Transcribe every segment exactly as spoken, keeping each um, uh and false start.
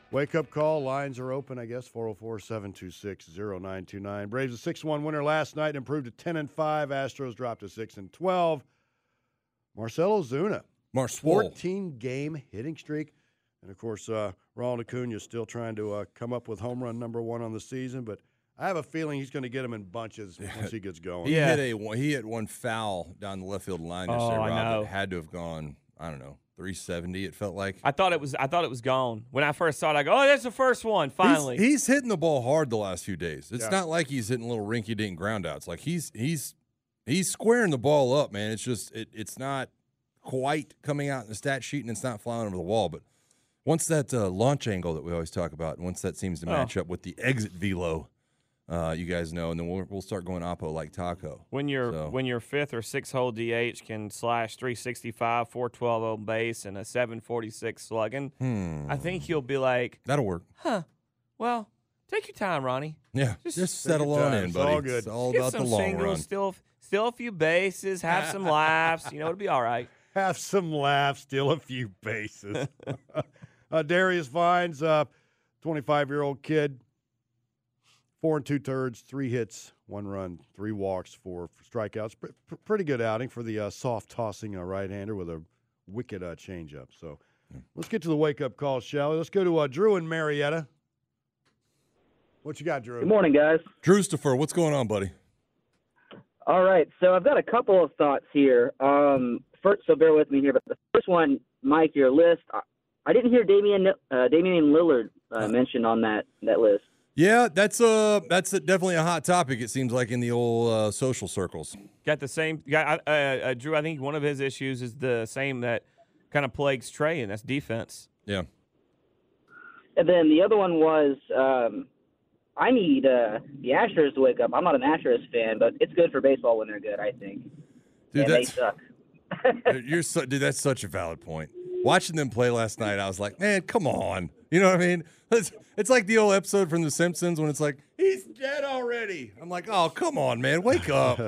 Wake-up call. Lines are open, I guess, four oh four, seven two six, oh nine two nine. Braves a six one winner last night, improved to ten and five. Astros dropped to six and twelve. Marcell Ozuna, fourteen-game hitting streak. And, of course, uh, Ronald Acuna is still trying to uh, come up with home run number one on the season. But I have a feeling he's going to get them in bunches Yeah. once he gets going. He Yeah. hit a he hit one foul down the left field line Oh, yesterday, I Rob. know. That had to have gone, I don't know, three seventy. It felt like. I thought it was. I thought it was gone when I first saw it. I go, "Oh, that's the first one." Finally, He's, he's hitting the ball hard the last few days. It's Yeah. not like he's hitting little rinky-dink groundouts. Like he's he's he's squaring the ball up, man. It's just it, it's not quite coming out in the stat sheet, and it's not flying over the wall. But once that uh, launch angle that we always talk about, once that seems to Oh. match up with the exit velo, uh, you guys know, and then we'll we'll start going oppo like Taco. when your So- when your fifth or sixth hole D H can slash three sixty-five, four twelve on base, and a seven forty-six slugging, Hmm. I think you'll be like, That'll work. "Huh, well, take your time, Ronnie. Yeah, Just just, take settle your on time. in, It's buddy. all good. It's all Get about some the long singles, run. still still a few bases, have some laughs. You know, it'll be all right." Have some laughs, steal a few bases. uh, Darius Vines, uh, twenty-five-year-old kid, four and two thirds, three hits, one run, three walks, four strikeouts. P- pr- pretty good outing for the uh, soft-tossing uh, right-hander with a wicked uh, changeup. So let's get to the wake-up call, shall we? Let's go to uh, Drew and Marietta. What you got, Drew? Good morning, guys. Drewstifer, what's going on, buddy? All right, so I've got a couple of thoughts here. Um, first, so bear with me here, but the first one, Mike, your list. I, I didn't hear Damian uh, Damian Lillard uh, mentioned on that that list. Yeah, that's uh that's a, definitely a hot topic. It seems like in the old uh, social circles. Got the same guy, uh, uh, Drew. I think one of his issues is the same that kind of plagues Trey, and that's defense. Yeah, And then the other one was um, I need uh, the Astros to wake up. I'm not an Astros fan, but it's good for baseball when they're good, I think. dude, and they that's suck. you're so, dude. That's such a valid point. Watching them play last night, I was like, man, come on. You know what I mean? It's, it's like the old episode from The Simpsons when it's like, he's dead already. I'm like, oh, come on, man, wake up.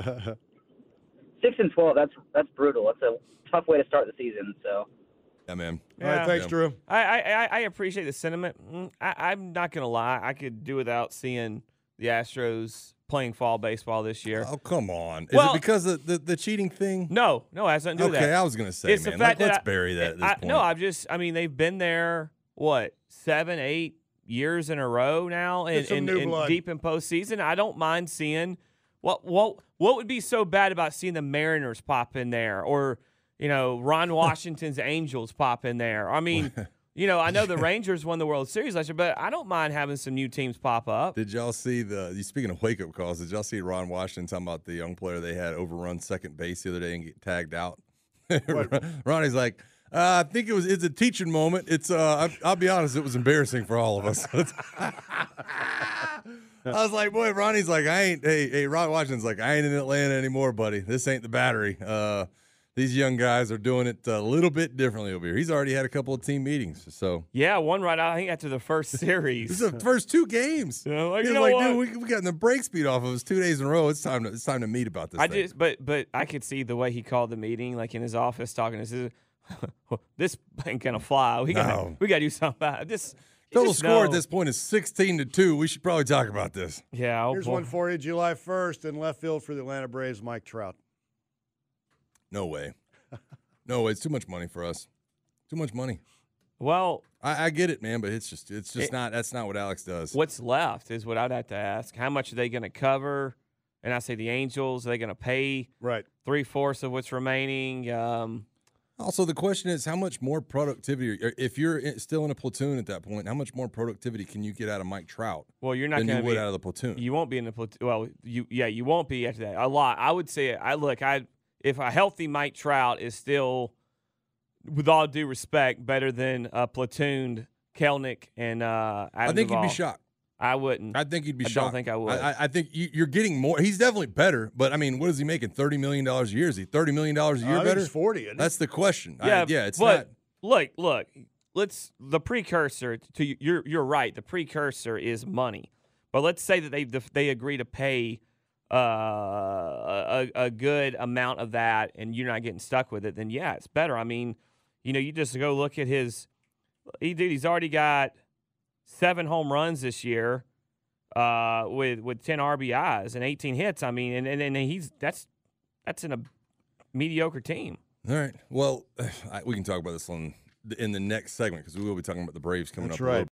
Six and twelve. That's that's brutal. That's a tough way to start the season. So. Yeah, man. All right, Yeah. thanks, Yeah. Drew. I, I, I appreciate the sentiment. Mm, I, I'm not gonna lie. I could do without seeing the Astros playing fall baseball this year. Oh, come on. Is Well- it because of the, the cheating thing? No, no, it has nothing to do with Okay, that. I was gonna say, It's the man. fact Like, that let's I- bury that at this I, point. No, I've just. I mean, they've been there what seven, eight years in a row now, and, some and, new and blood. deep in postseason. I don't mind seeing what what what would be so bad about seeing the Mariners pop in there, or you know Ron Washington's Angels pop in there. I mean, you know, I know the Rangers won the World Series last year, but I don't mind having some new teams pop up. Did y'all see the? you- Speaking of wake up calls, did y'all see Ron Washington talking about the young player they had overrun second base the other day and get tagged out? Ronnie's like, uh, I think it was. It's a teaching moment. It's. Uh, I, I'll be honest. It was embarrassing for all of us. I was like, boy, Ronnie's like, I ain't. Hey, hey, Ron Washington's like, I ain't in Atlanta anymore, buddy. This ain't the Battery. Uh, these young guys are doing it a little bit differently over here. He's already had a couple of team meetings, so Yeah, one right out. I think after the first series. this is the first two games. You know, like, He's you know like, what? dude, we we gotten the break speed off of us two days in a row. It's time to it's time to meet about this. I thing. just, but but I could see the way he called the meeting, like in his office, talking to us. This ain't gonna fly. We got to No. we got to do something about it. This you Total just score at know. this point is sixteen to two. We should probably talk about this. Yeah, oh Here's boy. one for you, July first, in left field for the Atlanta Braves, Mike Trout. No way. No way. It's too much money for us. Too much money. Well, I, I get it, man, but it's just it's just It- not that's not what Alex does. what's left is what I'd have to ask. How much are they going to cover? And I say the Angels. Are they going to pay Right. three fourths of what's remaining? Um, Also, the question is, how much more productivity, or if you're in- still in a platoon at that point, how much more productivity can you get out of Mike Trout well, you're not than going you to would be. out of the platoon? You won't be in the platoon. Well, you yeah, you won't be after that. A lot. I would say. I look. I if a healthy Mike Trout is still, with all due respect, better than a platooned Kelnick and uh, I Adam think you'd be Duvall. shocked. I wouldn't. I think you'd be I shocked. don't think I would. I, I think you, you're getting more. He's definitely better, but I mean, what is he making? Thirty million dollars a year? Is he thirty million dollars a year I think better? he's forty, isn't he? That's the question. I- yeah, yeah. It's but not. look, look. Let's the precursor to you're you're right. The precursor is money, but let's say that they they agree to pay uh, a a good amount of that, and you're not getting stuck with it. Then yeah, it's better. I mean, you know, you just go look at his. He dude, he's already got seven home runs this year uh, with with ten R B Is and eighteen hits. I mean, and, and, and he's that's that's in a mediocre team. All right. Well, I, we can talk about this one in the next segment because we will be talking about the Braves coming That's up. right. A little